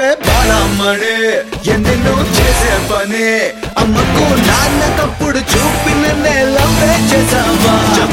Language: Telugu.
చెప్పవే బాలమ్మడే ఎన్నెన్నో చేసే పని అమ్మకు నాన్న తప్పుడు చూపి నన్నే లవ్వే చేసావా